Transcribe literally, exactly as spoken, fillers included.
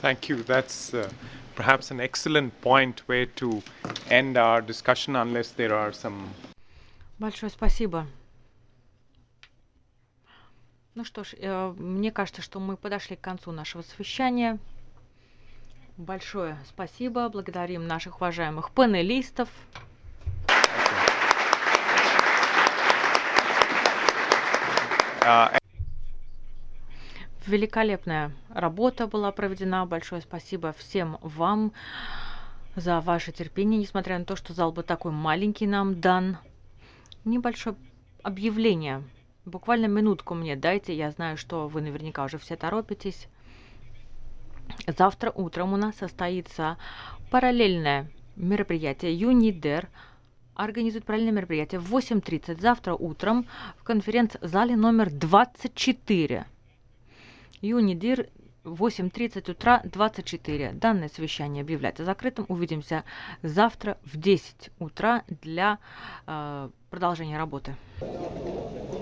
Thank you. That's uh, perhaps an excellent point where to end our discussion unless there are some. Большое спасибо. Ну что ж, э, мне кажется, что мы подошли к концу нашего совещания. Большое спасибо. Благодарим наших уважаемых панелистов. Uh, Великолепная работа была проведена. Большое спасибо всем вам за ваше терпение, несмотря на то, что зал был такой маленький нам дан. Небольшое объявление. Буквально минутку мне дайте. Я знаю, что вы наверняка уже все торопитесь. Завтра утром у нас состоится параллельное мероприятие ЮНИДЕР. Организует параллельное мероприятие в восемь тридцать завтра утром в конференц-зале номер двадцать четыре. ЮНИДИР восемь тридцать утра двадцать четыре. Данное совещание объявляется закрытым. Увидимся завтра в десять утра для э, продолжения работы.